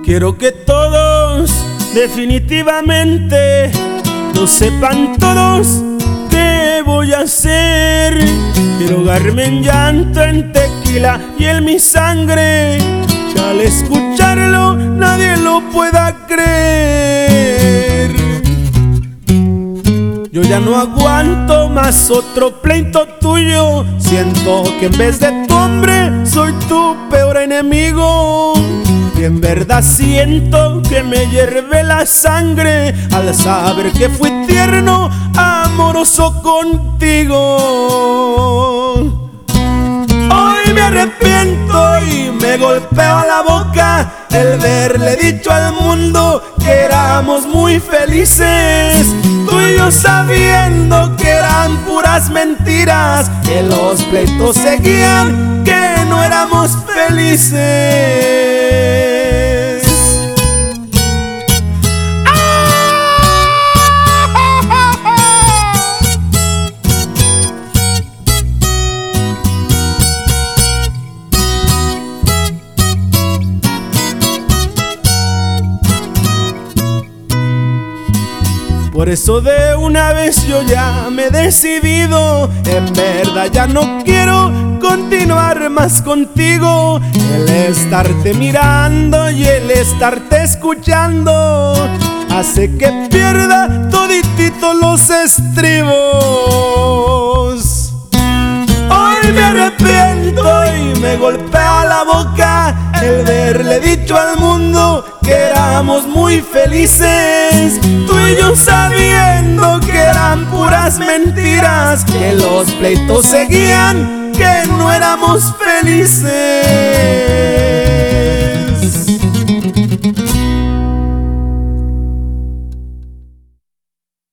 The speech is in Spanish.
Quiero que todos, definitivamente, lo sepan todos qué voy a hacer. Quiero ahogarme en llanto, en tequila y en mi sangre, que al escucharlo nadie lo pueda creer. Yo ya no aguanto más otro pleito tuyo. Siento que en vez de tu hombre soy tu peor enemigo. Y en verdad siento que me hierve la sangre al saber que fui tierno, amoroso contigo. Hoy me arrepiento y me golpeo la boca el verle dicho al mundo que éramos muy felices. Tú y yo sabiendo que eran puras mentiras, que los pleitos seguían, que no éramos felices. Por eso de una vez yo ya me he decidido, en verdad ya no quiero continuar más contigo. El estarte mirando y el estarte escuchando hace que pierda toditito los estribos. Hoy me arrepiento y me golpea la boca el verle dicho al mundo que éramos muy felices. Tú y yo sabiendo que eran puras mentiras, que los pleitos seguían, que no éramos felices.